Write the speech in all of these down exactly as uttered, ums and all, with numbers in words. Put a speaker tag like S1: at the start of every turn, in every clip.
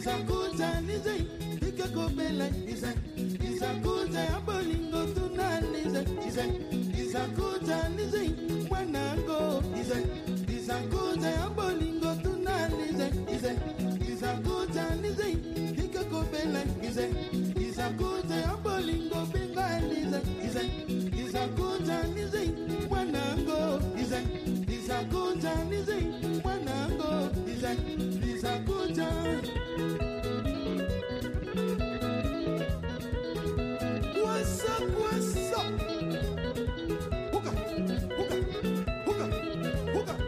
S1: Isakuta nizai, ika kobela nizai. Isakuta ya bolingo tuna nizai, nizai. Isakuta nizai, mwanango nizai. Isakuta ya bolingo tuna nizai, nizai. Isakuta nizai, ika kobela nizai. Isakuta ya bolingo benga nizai, nizai. Isakuta nizai, mwanango nizai. Isakuta nizai, mwanango nizai. Isakuta. What's up, what's up? Hookah, hookah, hookah, hookah.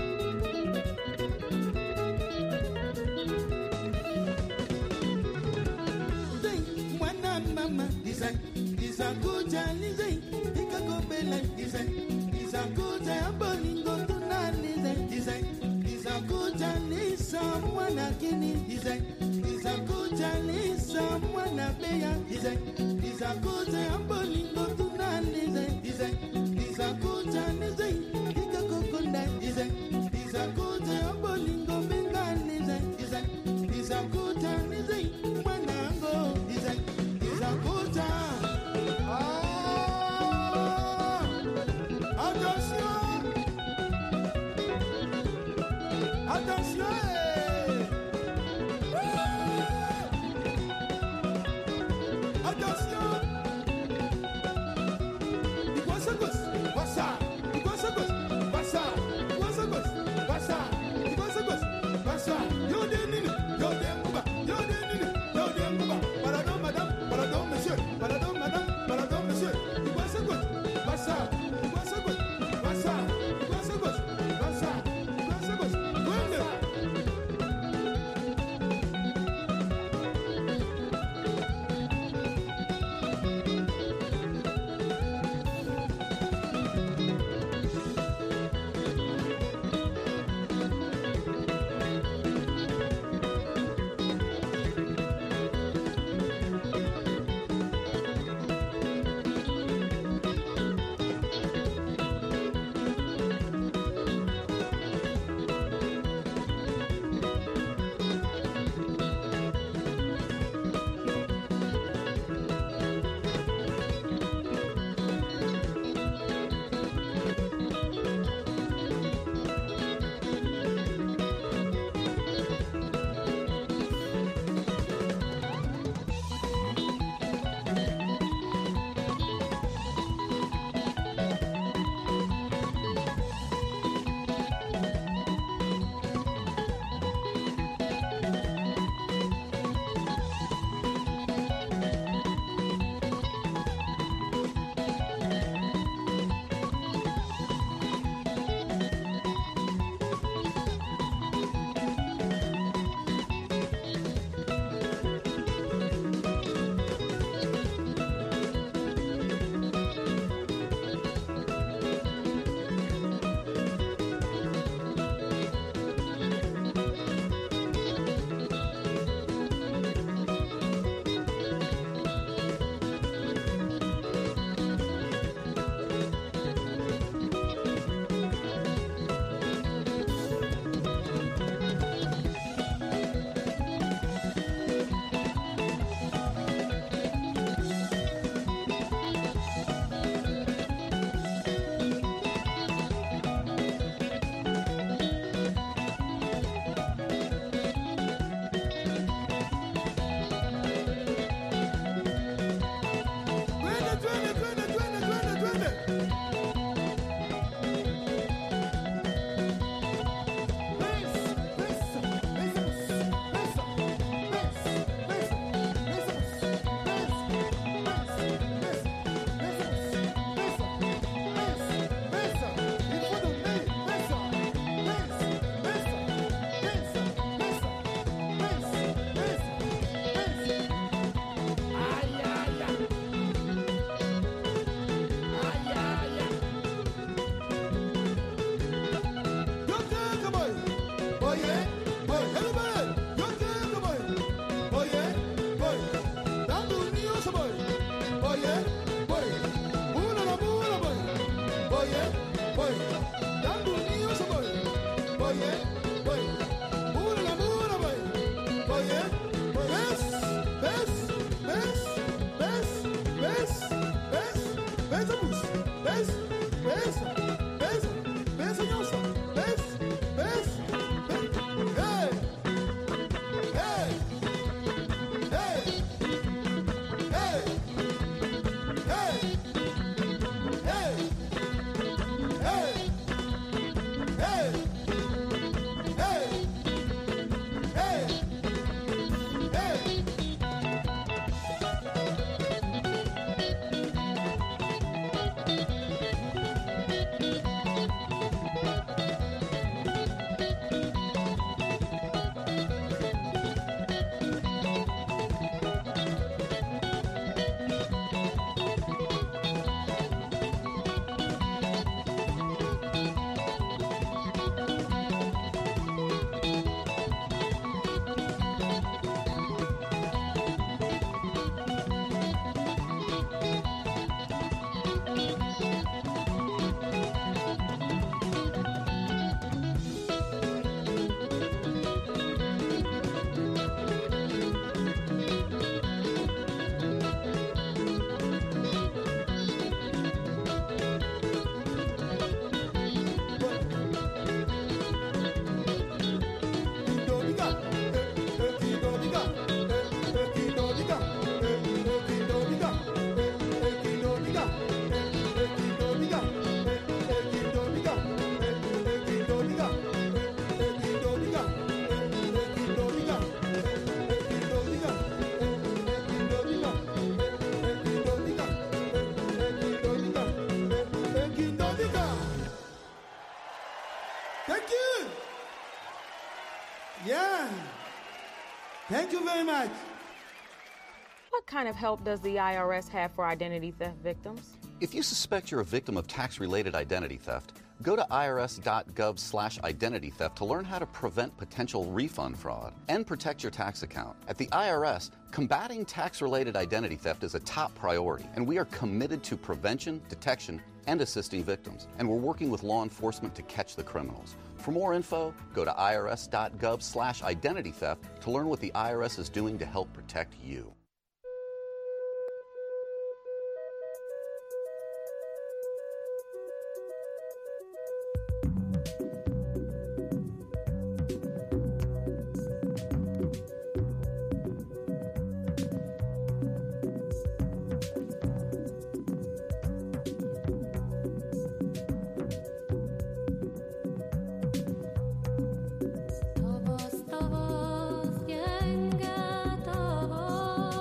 S1: Zay, mwana mama, design. Isakuta nizai, ikakobela design. Isakuta ya bolingo tuna nizai, design. Isakuta nisa mwana kini design. Isakuta nisa mwana beya design. Isakuta ya bolingo tuna nizai, design. Isakuta nizai, ikakokonda design. Isakuta ya bolingo benga nizai, design. Isakuta nizai, mwanango design. Isakuta. Ah! Attention! Attention! Attention! Iguaça gosto, passa. Iguaça gosto, passa. Iguaça gosto, passa. Iguaça gosto, passa. Yo denini, yo demba, yo denini, yo demba. Pardon madame, pardon monsieur, pardon madame, pardon monsieur. Iguaça gosto, passa. Iguaça gosto, passa. Iguaça gosto, passa. Iguaça gosto. Quando? Thank you very much.
S2: What kind of help does the I R S have for identity theft victims?
S3: If you suspect you're a victim of tax-related identity theft, go to irs.gov slash identity theft to learn how to prevent potential refund fraud and protect your tax account. At the I R S, combating tax-related identity theft is a top priority, and we are committed to prevention, detection, and assisting victims. And we're working with law enforcement to catch the criminals. For more info, go to irs.gov slash identity theft to learn what the I R S is doing to help protect you.
S4: Tavos, tavos, yenga, tavos.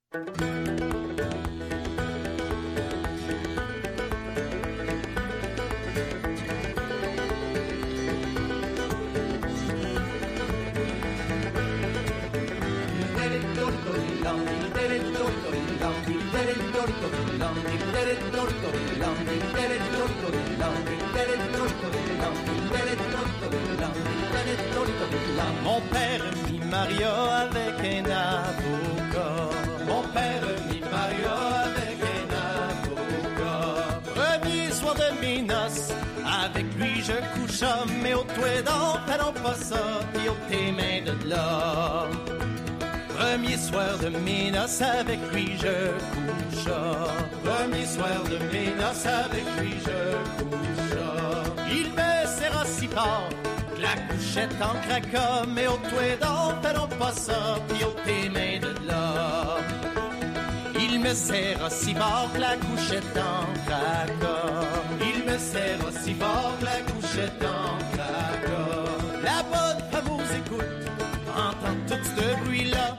S4: Mon père mit Maria avec un avocat. Mon père mit Maria avec un avocat. Premier soir de mes noces, avec lui je coucha, mais au toit d'en fallons pas ça, puis au tes mains de là. Premier soir de mes noces, avec lui je coucha. Premier soir de mes noces, avec lui je coucha. Il me serra si fort que la couchette en craquant, mais au toit d'en fallons pas ça, puis au tes mains de là. Il me serra si fort que la couchette en craquant. Il me serra si fort que la couchette en craquant. La bonne femme vous écoute, entend tout ce bruit-là.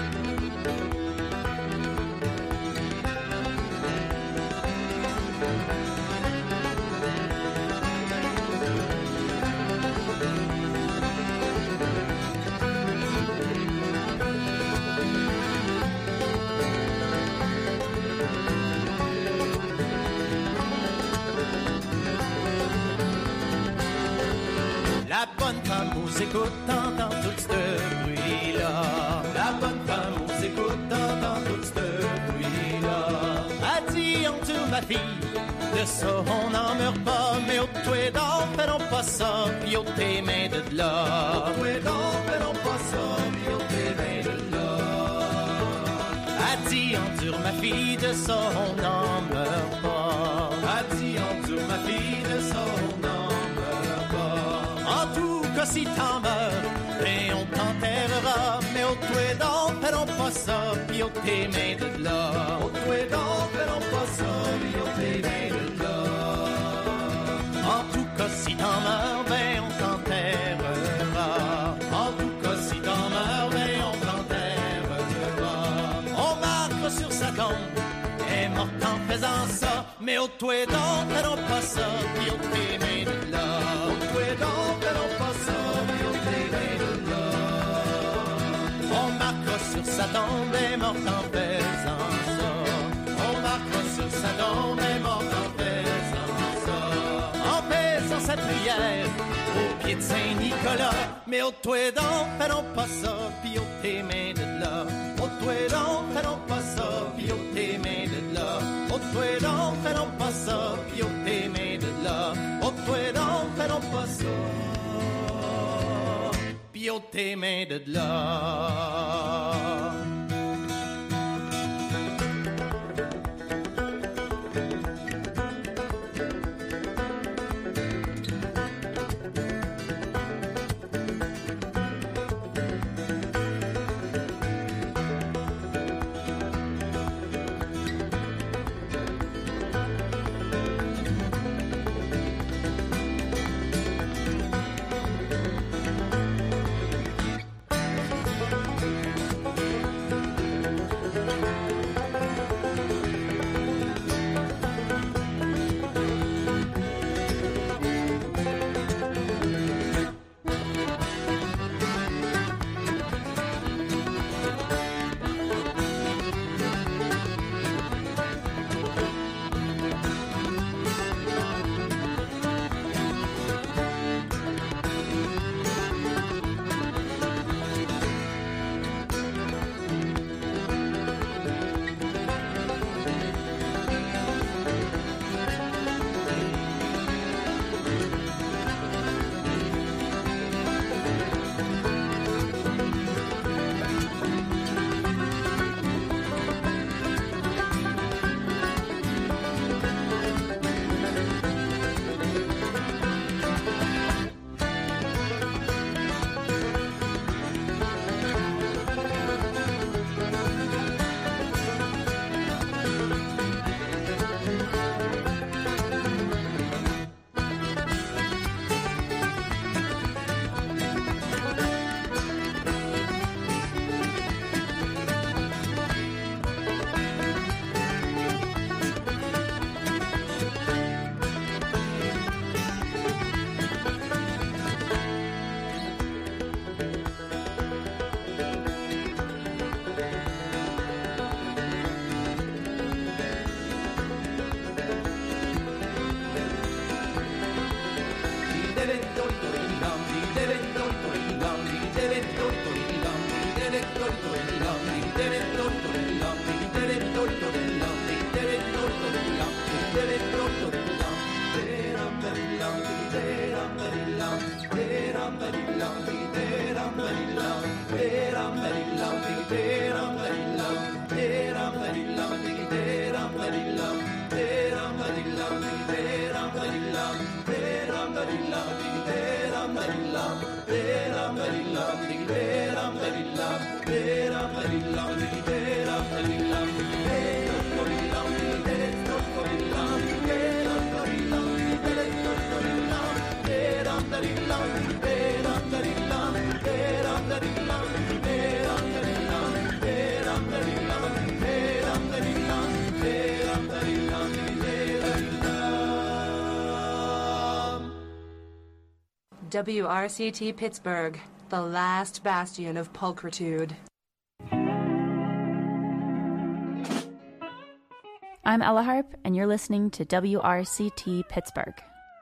S4: La bonne femme vous écoute, entend tout ce bruit-là. La bonne femme vous écoute, entend tout ce bruit-là. A dit en tout ma fille, de ça on n'en meurt pas, mais au toit d'en fallons pas ça, puis au tes mains de là. Au toit d'en fallons pas ça, puis au tes mains de là. A dit endure ma fille, de ça on n'en meurt pas. A dit endure ma fille, de ça on n'en meurt pas. En tout cas si t'en meurs, et on t'enterrera, mais au toit d'en fallons pas ça, puis au tes mains de là. Au toit d'en fallons pas ça, puis au tes mains de là. En tout cas si t'en meurs, ben on t'enterrera. En tout cas si t'en meurs, ben on t'enterrera. On marque sur sa tombe, est morte en faisant ça, mais au toit d'en fallons pas ça, puis au tes mains de là. Au toit d'en fallons pas ça, puis au tes mains de là. On marquera sur sa tombe, est morte en faisant ça. On marquera sur sa tombe, est morte en faisant ça. En faisant sa prière au pied de Saint-Nicolas, mais au toit d'en fallons pas ça, puis au tes mains de là. Au toit d'en fallons pas ça, puis au tes mains de là. Au toit d'en fallons pas ça, puis au tes mains de là. Au toit d'en fallons pas ça, puis au tes mains de là.
S5: W R C T Pittsburgh, the last bastion of pulchritude.
S6: I'm Ella Harp, and you're listening to W R C T Pittsburgh.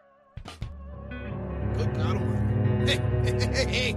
S1: Good God Almighty. Hey, hey, hey, hey.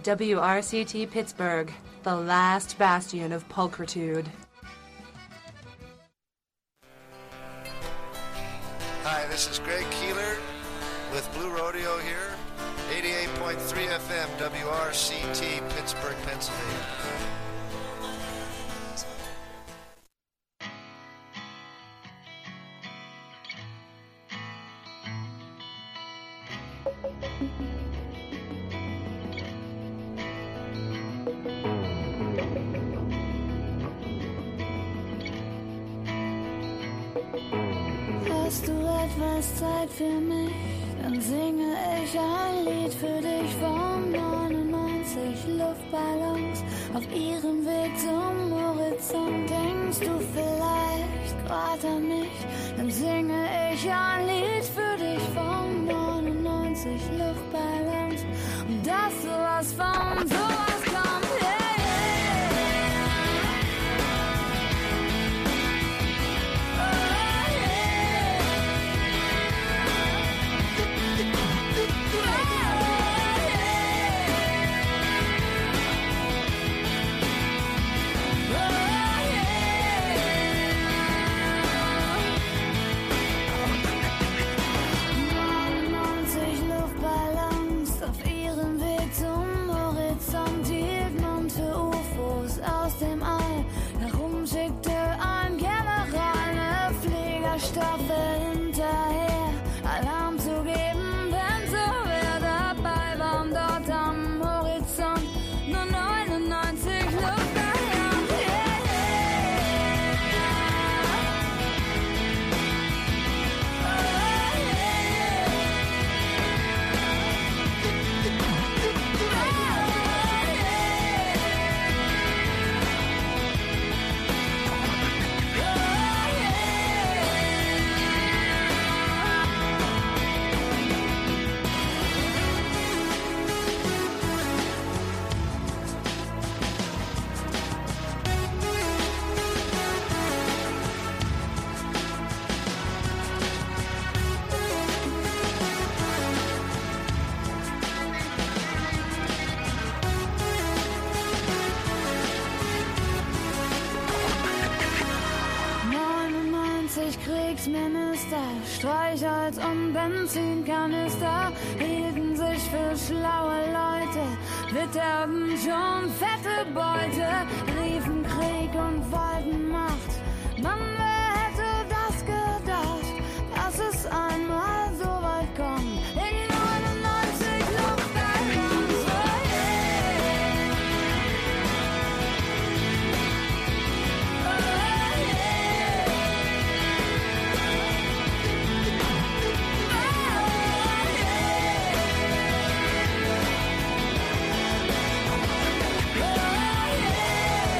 S5: W R C T Pittsburgh, the last bastion of pulchritude.
S7: Hi, this is Greg Keeler with Blue Rodeo here, eighty-eight point three F M, W R C T, Pittsburgh, Pennsylvania.
S8: Hast du etwas Zeit für mich? Dann singe ich ein Lied für dich von neunundneunzig Luftballons auf ihrem Weg zum Horizont. Denkst du vielleicht grad an mich? Dann singe ich ein Lied für dich von neunundneunzig Luftballons und dass sowas von sowas kommt. Yeah. Kriegsminister, Streichholz und Benzinkanister hielten sich für schlaue Leute, witterten schon fette Beute, riefen Krieg und wollten Macht. Mann, wer hätte das gedacht, dass es einmal so weit kommt? In neunundneunzig Luftballons, oh yeah. Oh yeah. Oh yeah.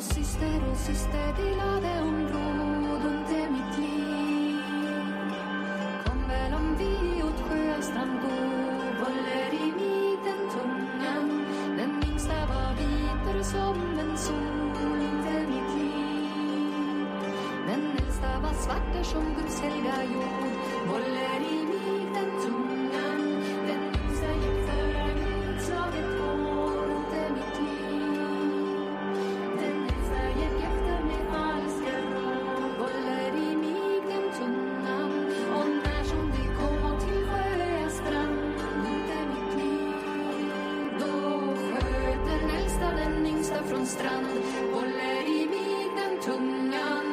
S8: och syster och syster delade områden till mitt liv. Kom väl om vi åt sjöstrand gå, håller i mitten tungan. Den minsta var vitare som en sol till mitt liv. Den äldsta var svarter som Guds helga jord, håller i mitten tungan. Den yngsta gick före mitt slaget hår till mitt liv. Den äldsta gick efter med falska råd, håller i mitten tungan. Och när som vi kom till sjöstrand till mitt liv, då sköt den äldsta den yngsta från strand, håller i mitten tungan.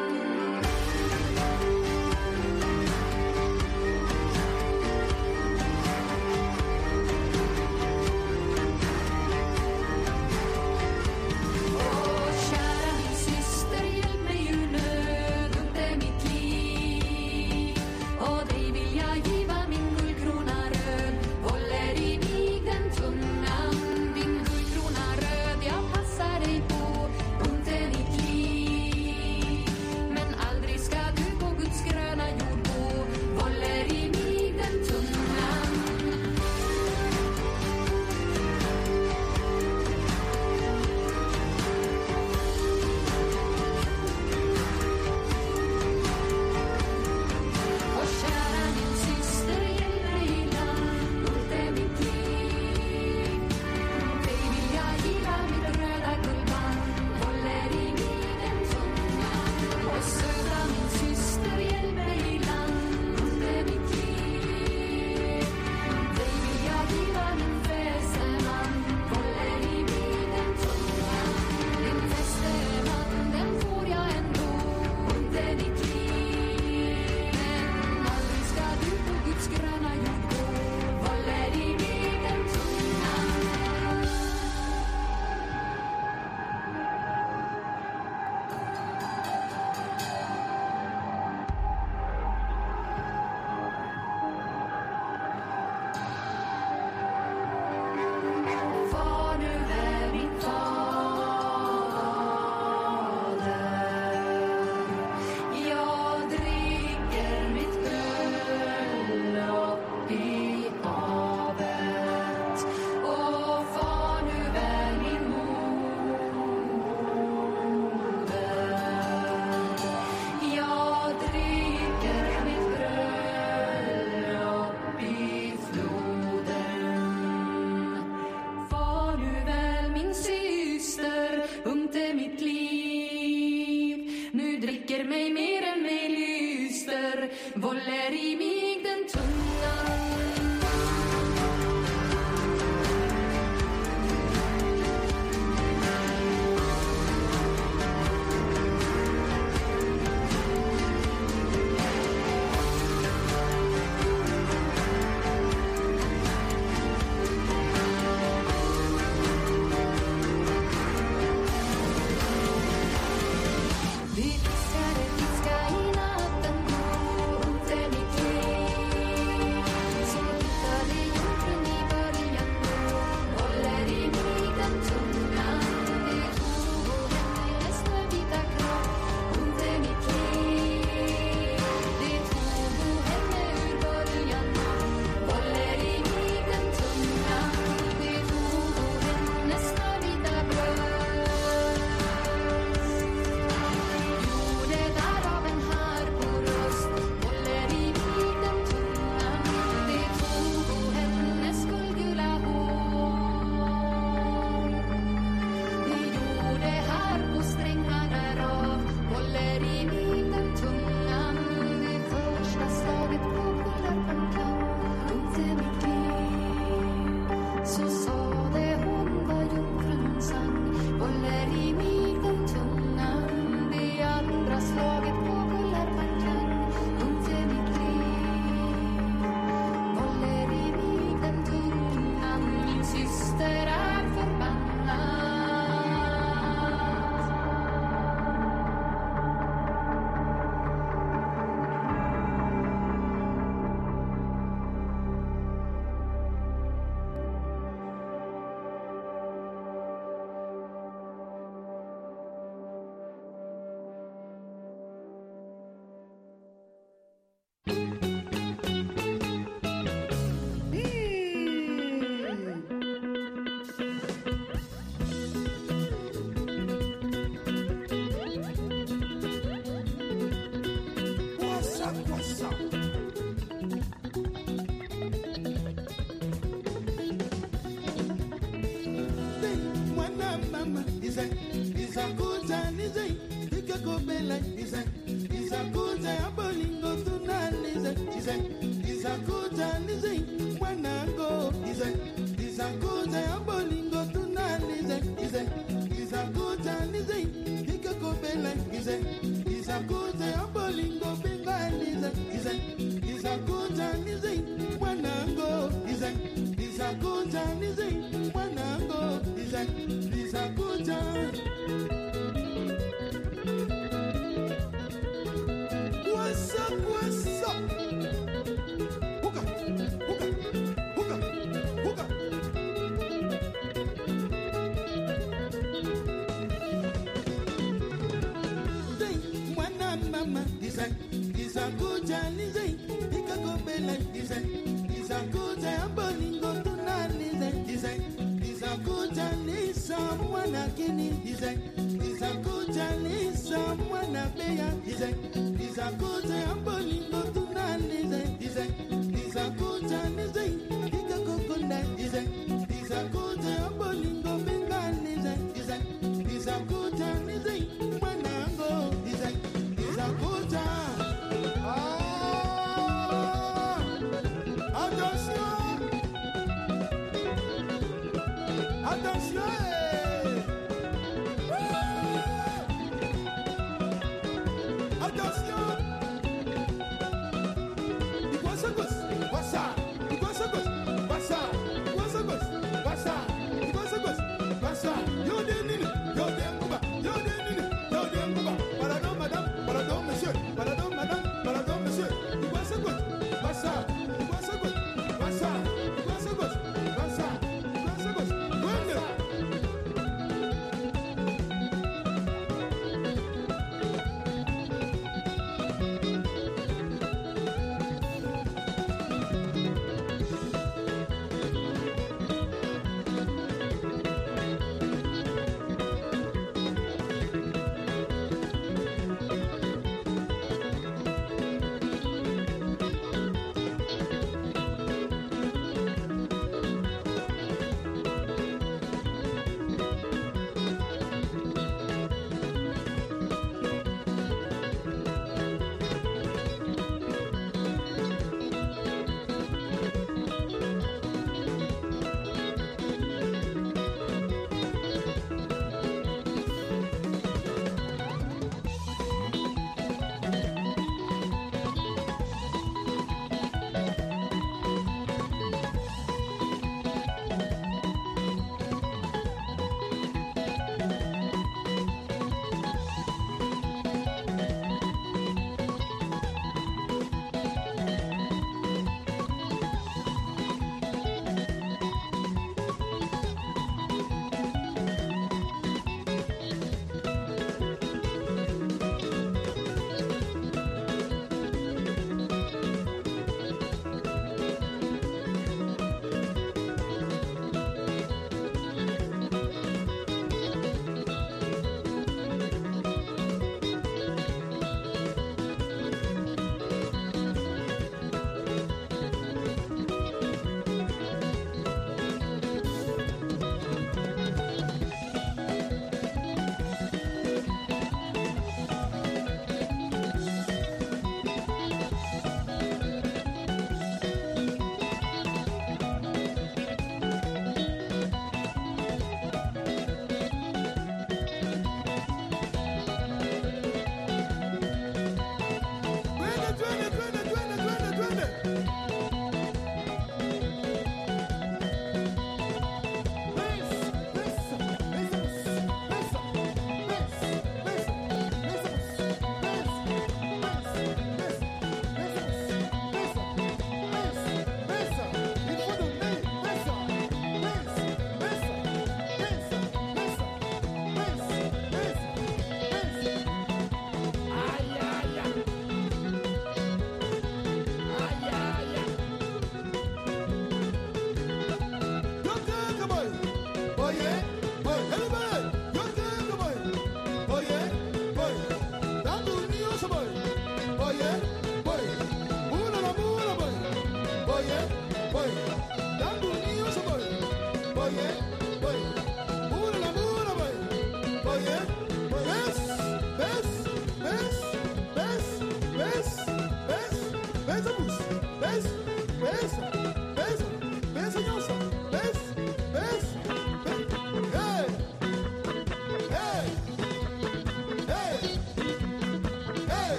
S1: Isakuta nizai, ikakopela nizai. Isakuta ya bolingo tuna nizai, nizai. Isakuta nizai, mwanango nizai. Isakuta ya bolingo tuna nizai, nizai. Isakuta nizai, ikakopela nizai. Isakuta ya bolingo benga nizai, nizai. Isakuta nizai, mwanango nizai. Isakuta nizai, mwanango nizai. Isakuta. What's up, what's up? Hookah, hookah, hookah, hookah. Zay, mwana mama, dizay. Isakuta nizay, ikakopela dizay. Isakuta ya bolingo tuna nizay, dizay. Isakuta nisa mwana kini dizay. Isakuta nisa mwana beya dizay. Isakuta ya bolingo tuna nizay, dizay. Isakuta nizay, ikakokunda dizay. Isakuta ya bolingo benga nizay, dizay. Isakuta nizay, mwanango dizay. Isakuta. Ah! Attention! Attention! Attention! Iguaça gosto, passa. Iguaça gosto, passa. Iguaça gosto, passa. Iguaça gosto, passa. Yo de nini, yo de mba, yo de nini,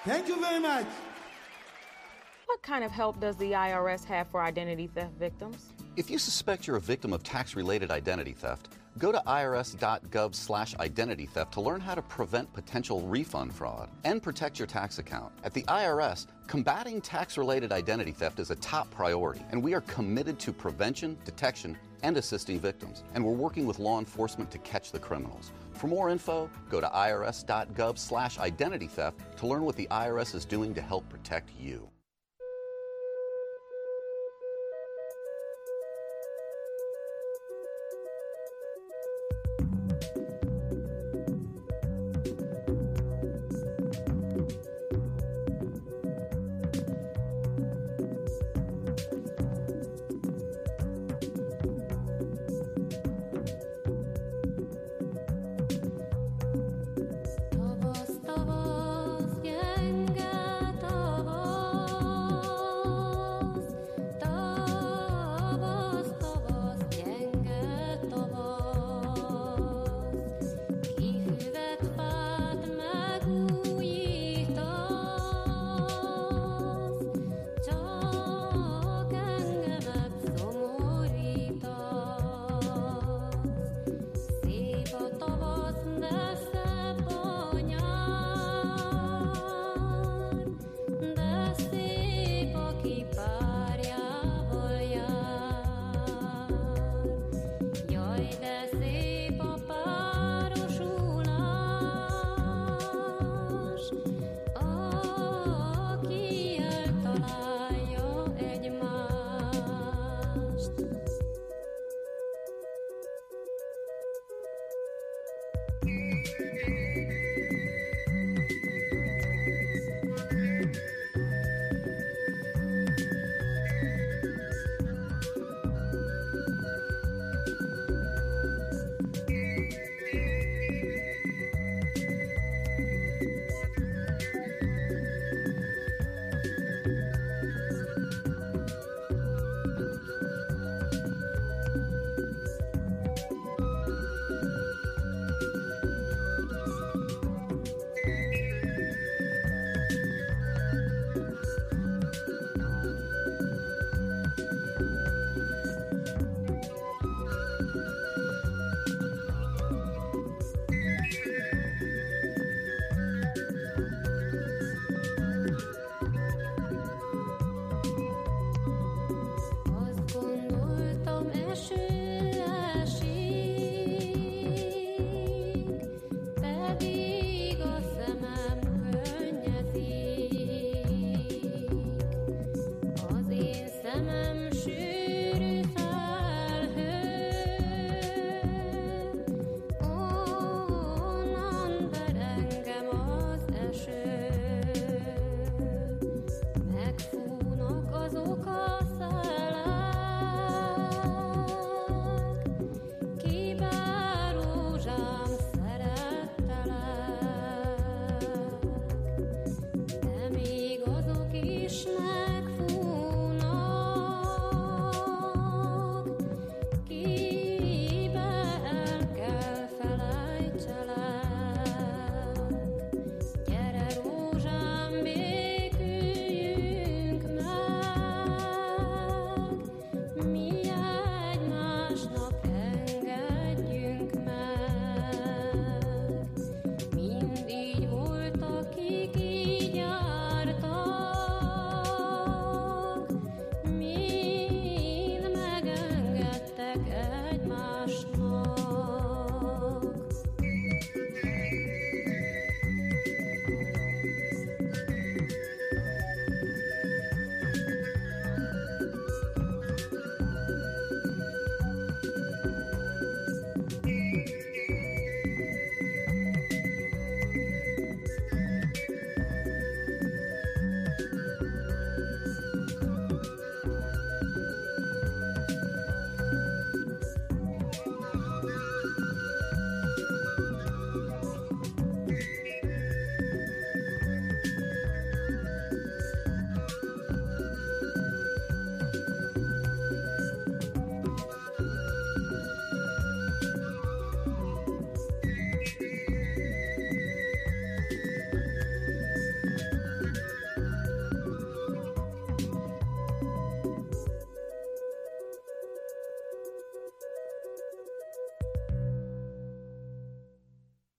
S1: Thank you very much.
S2: What kind of help does the I R S have for identity theft victims?
S3: If you suspect you're a victim of tax-related identity theft, go to irs.gov slash identity theft to learn how to prevent potential refund fraud and protect your tax account. At the I R S, combating tax-related identity theft is a top priority, and we are committed to prevention, detection, and assisting victims. And we're working with law enforcement to catch the criminals. For more info, go to irs.gov slash identity theft to learn what the I R S is doing to help protect you.
S8: Tavos, tavos, yenga, tavos.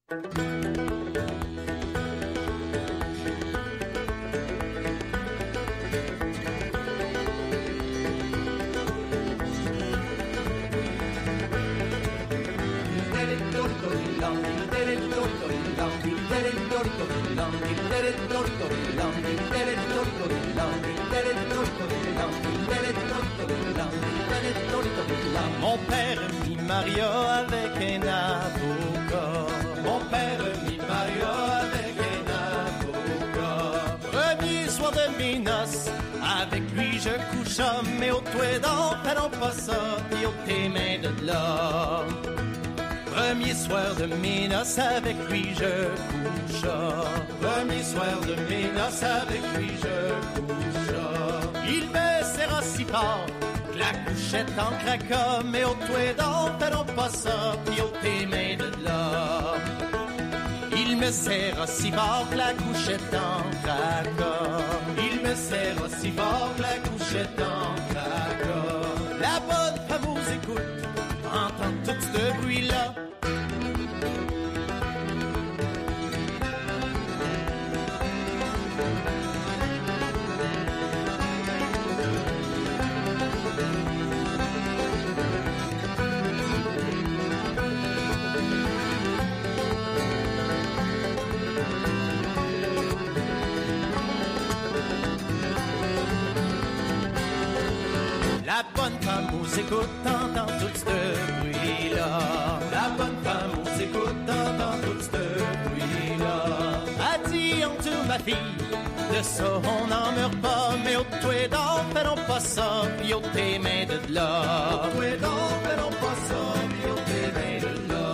S4: Mon père mit Maria avec un avocat. Mon père mit Maria avec un avocat. Premier soir de mes noces, avec lui je coucha, mais au toit d'en faisant pas ça, et au tes mains de là. Premier soir de mes noces, avec lui je coucha. Premier soir de mes noces, avec lui je coucha. Il me serra si fort, la couchette en craquant, mais au toit d'en faisant pas ça, puis au tes mains de là. Il me serra si fort que la couchette en craquant. Il me serra si fort que la couchette en craquant. La bonne fameuse écoute, entend tout ce bruit-là. La bonne femme aux écoute, entend tout ce bruit-là. La bonne femme aux écoute, entend tout ce bruit-là. A dit en tout ma fille, de ça on n'en meurt pas, mais au toit d'en faisons pas ça, puis au tes mains de là. Au toit d'en faisons pas ça, puis au tes mains de là.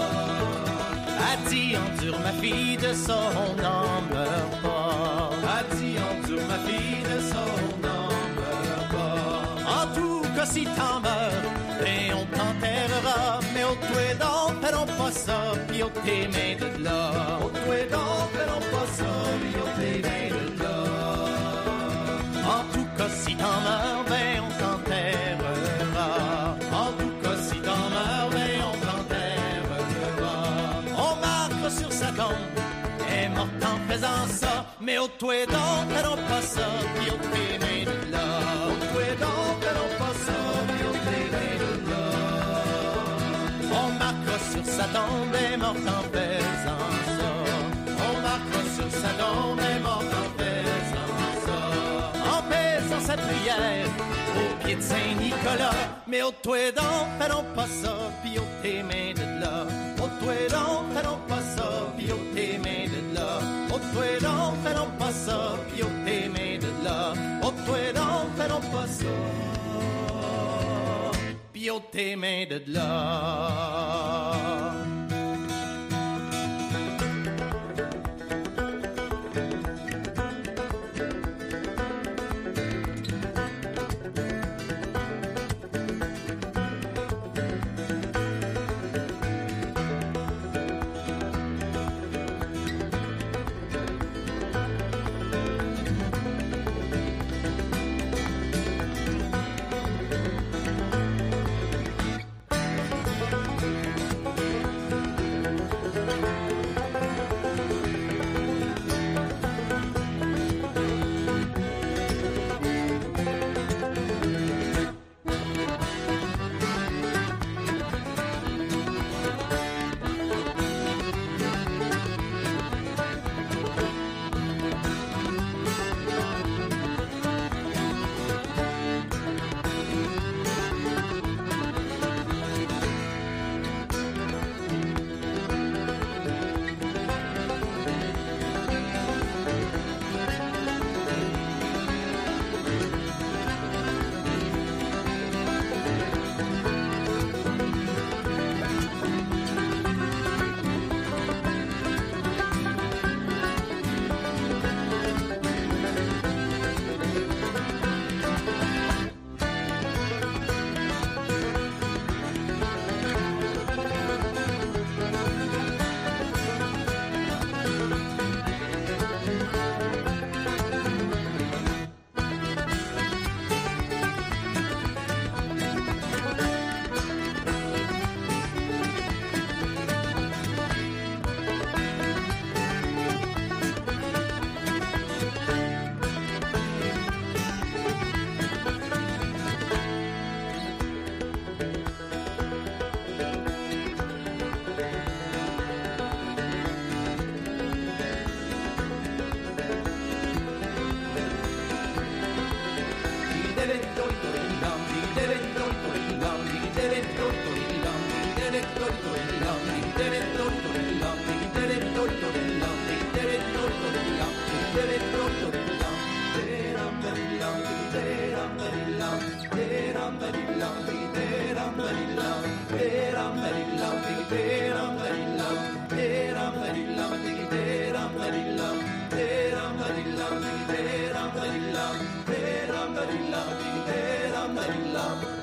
S4: A dit endure ma fille, de ça on n'en meurt pas. A dit endure ma fille, de ça on n'en meurt pas. En tout cas si t'en meurs, et on t'enterrera, mais au toit d'en faisons pas ça, puis au tes mains de là. Au toit d'en faisons pas ça, puis au tes mains de là. En tout cas si t'en meurs, ben on t'enterrera. En tout cas si t'en meurs, ben on t'enterrera. On marque sur sa tombe, est morte en faisant ça, mais au toit d'en faisons pas ça, puis au tes mains de là. Au toit d'en faisons pas ça, puis au tes mains de là. On marque sur sa tombe, est morte en faisant ça. On marque sur sa tombe, est morte en faisant ça. En faisant sa prière au pied de Saint-Nicolas, mais au toit d'en faisons pas ça, puis au tes mains de là. Au toit d'en faisons pas ça, puis au tes mains de là. Au toit d'en faisons pas ça, puis au tes mains de là. Au toit d'en faisons pas ça, puis au tes mains de là.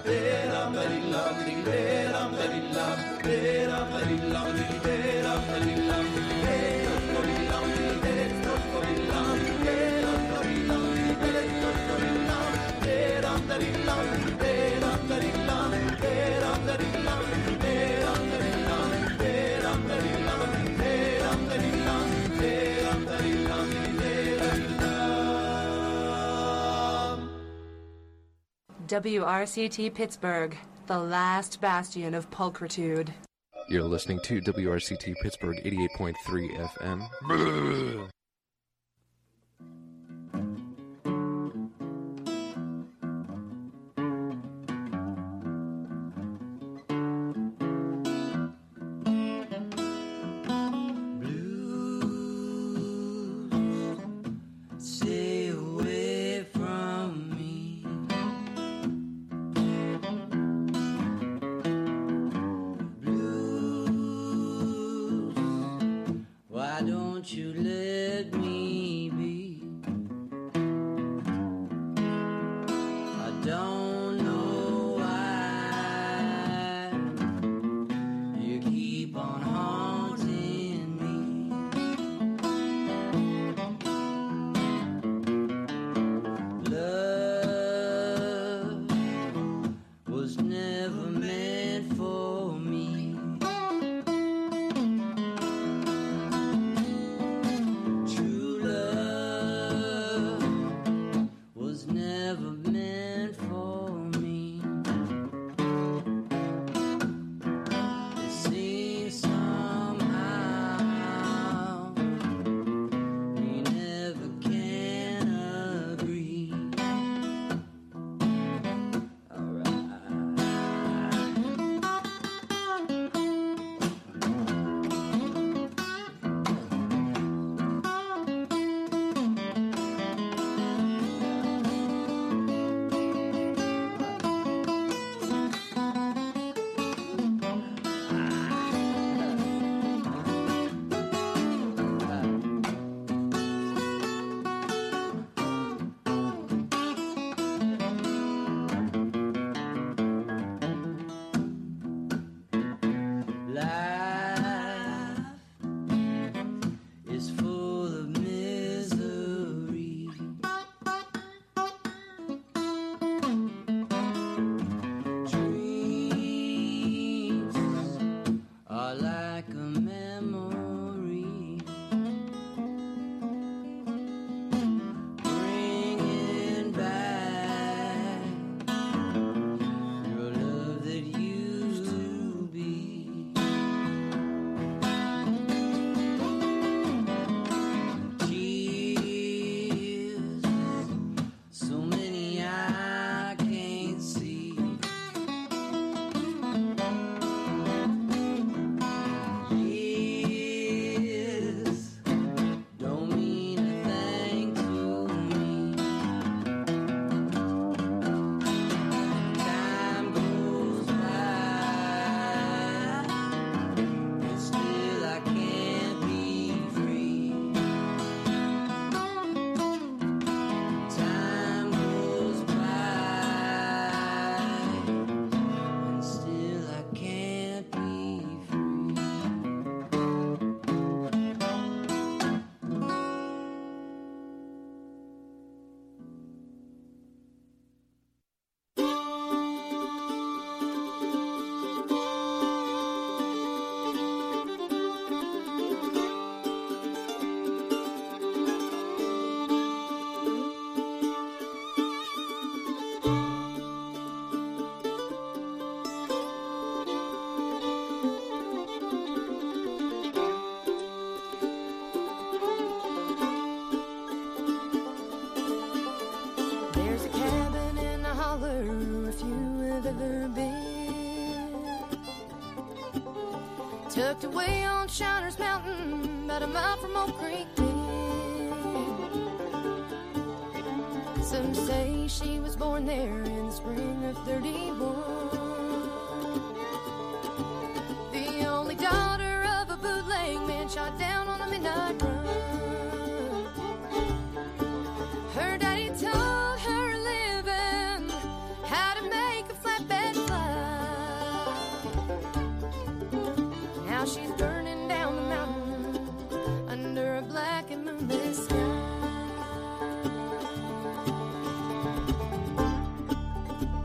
S5: W R C T Pittsburgh, the last bastion of pulchritude.
S9: You're listening to W R C T Pittsburgh eighty-eight point three F M.
S8: Tucked away on Shiners Mountain, about a mile from Oak Creek Bend. Some say she was born there in the spring of thirty-one.